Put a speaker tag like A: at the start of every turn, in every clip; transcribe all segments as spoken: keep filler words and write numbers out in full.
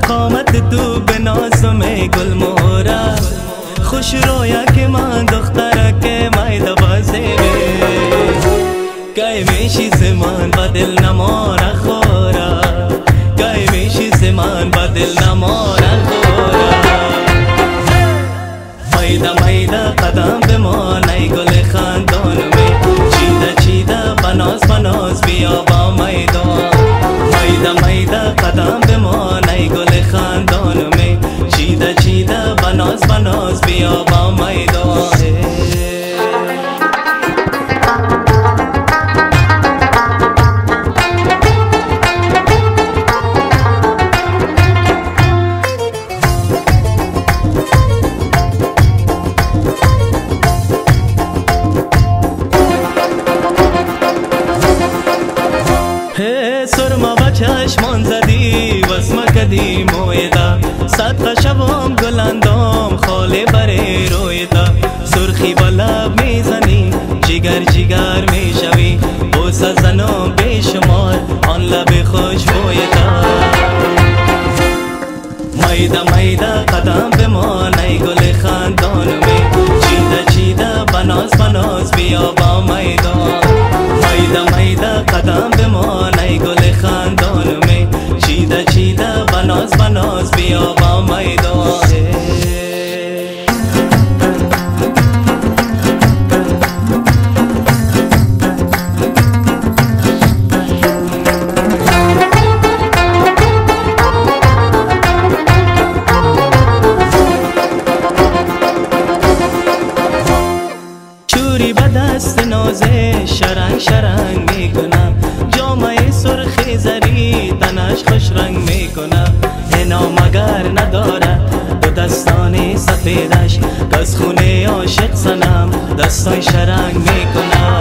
A: قامت تو به نازم گل مورا خوش رویا که من دخترک مایده بازه گای میشی زمان با دل نمارا خورا گای میشی زمان با دل نمارا خورا مایده مایده قدم به ما نی گل خاندان می چیده چیده بناز بناز بیا با میدان مایده مایده قدم به ما نی گل خاندان می چیده چیده بناز بناز بیا با میدان سرما با چشمان زدی واسم کدی مویدا صد شبم گلندام خاله بره رویدا سرخی با لب میزنی جگر جگر میشوی بوسه زنم بیشمار آن لب خوش بویدا مایده مایده قدم به ما نی گل خاندان می چیده چیده بناز بناز بیا با میدان مایده مایده قدم به ما نی گل خاندان می چیده چیده بناز بناز بیا با میدان چوری به دست نازه شرنگ شرنگ میکنم جامعه سرخ زری تنش خوش رنگ میکنم اینا مگر نداره دو دستان سفیدش گز خونه عاشق سنم دستای شرنگ میکنم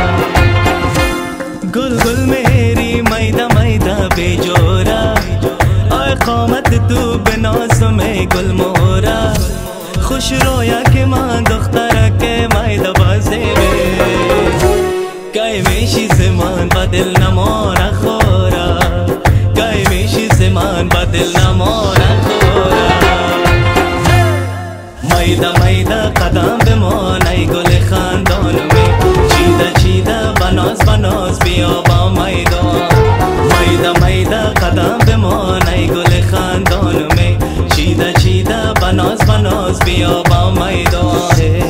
A: گل گل میری میده میده بیجوره آی قامت تو به نازم گل مورا خوش رویا که من دخترک مایده بازه گای میشی زمان با دل نمارا خورا گای میشی زمان با دل نمارا خورا مایده مایده قدم به ما نی گل خاندان می چیده چیده بناز بناز بیا با میدان مایده مایده قدم به ما نی گل خاندان می چیده چیده بناز بناز بیا با میدان